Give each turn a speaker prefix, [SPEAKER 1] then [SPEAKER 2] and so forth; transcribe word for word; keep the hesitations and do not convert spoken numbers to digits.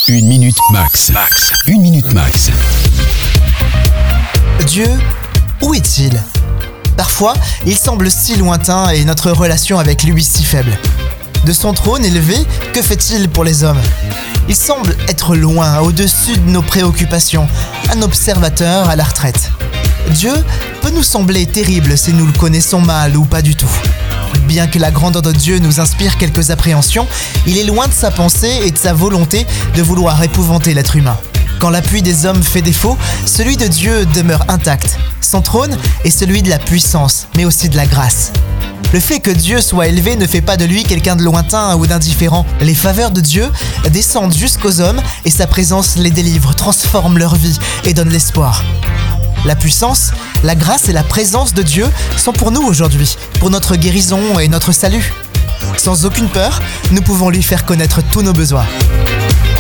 [SPEAKER 1] Une minute max. Max. Une minute max.
[SPEAKER 2] Dieu, où est-il ? Parfois, il semble si lointain et notre relation avec lui si faible. De son trône élevé, que fait-il pour les hommes ? Il semble être loin, au-dessus de nos préoccupations, un observateur à la retraite. Dieu peut nous sembler terrible si nous le connaissons mal ou pas du tout. Bien que la grandeur de Dieu nous inspire quelques appréhensions, il est loin de sa pensée et de sa volonté de vouloir épouvanter l'être humain. Quand l'appui des hommes fait défaut, celui de Dieu demeure intact. Son trône est celui de la puissance, mais aussi de la grâce. Le fait que Dieu soit élevé ne fait pas de lui quelqu'un de lointain ou d'indifférent. Les faveurs de Dieu descendent jusqu'aux hommes et sa présence les délivre, transforme leur vie et donne l'espoir. La puissance, la grâce et la présence de Dieu sont pour nous aujourd'hui, pour notre guérison et notre salut. Sans aucune peur, nous pouvons lui faire connaître tous nos besoins.